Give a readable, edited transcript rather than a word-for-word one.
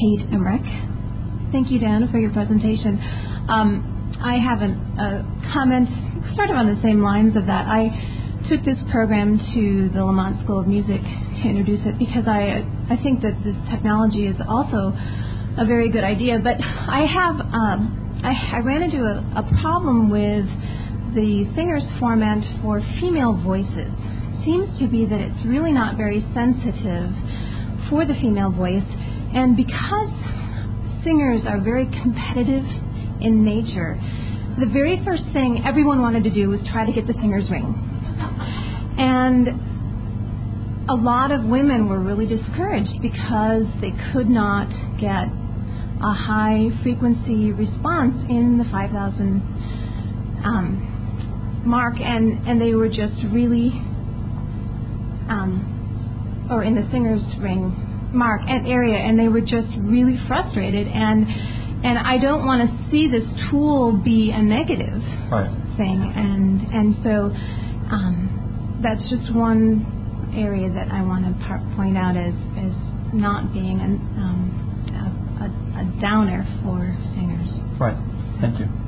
Kate Emmerich. Thank you, Dan, for your presentation. I have a comment sort of on the same lines of that. I took this program to the Lamont School of Music to introduce it because I think that this technology is also a very good idea. But I ran into a problem with the Singer's format for female voices. Seems to be that it's really not very sensitive for the female voice, and because singers are very competitive in nature, the very first thing everyone wanted to do was try to get the singer's ring. And a lot of women were really discouraged because they could not get a high frequency response in the 5,000 mark, and they were just really or in the singer's ring mark and area, and they were just really frustrated. And I don't want to see this tool be a negative thing. And so that's just one area that I want to point out as not being a downer for singers. Right. Thank you.